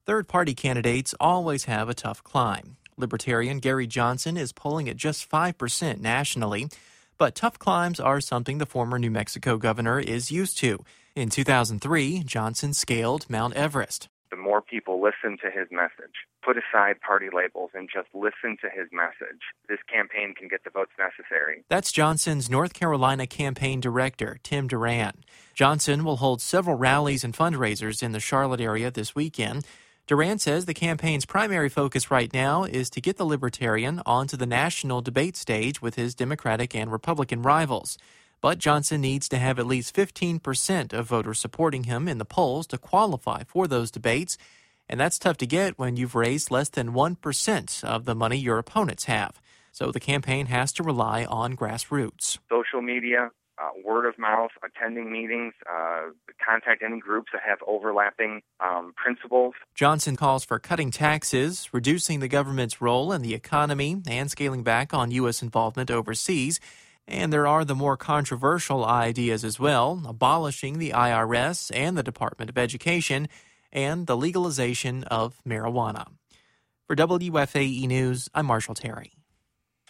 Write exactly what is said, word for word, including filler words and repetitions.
Third-party candidates always have a tough climb. Libertarian Gary Johnson is polling at just five percent nationally, but tough climbs are something the former New Mexico governor is used to. In two thousand three, Johnson scaled Mount Everest. The more people listen to his message, put aside party labels and just listen to his message, this campaign can get the votes necessary. That's Johnson's North Carolina campaign director, Tim Duran. Johnson will hold several rallies and fundraisers in the Charlotte area this weekend. Duran says the campaign's primary focus right now is to get the Libertarian onto the national debate stage with his Democratic and Republican rivals. But Johnson needs to have at least fifteen percent of voters supporting him in the polls to qualify for those debates, and that's tough to get when you've raised less than one percent of the money your opponents have. So the campaign has to rely on grassroots. Social media, uh, word of mouth, attending meetings, uh, contact any groups that have overlapping um, principles. Johnson calls for cutting taxes, reducing the government's role in the economy, and scaling back on U S involvement overseas. And there are the more controversial ideas as well, abolishing the I R S and the Department of Education, and the legalization of marijuana. For W F A E News, I'm Marshall Terry.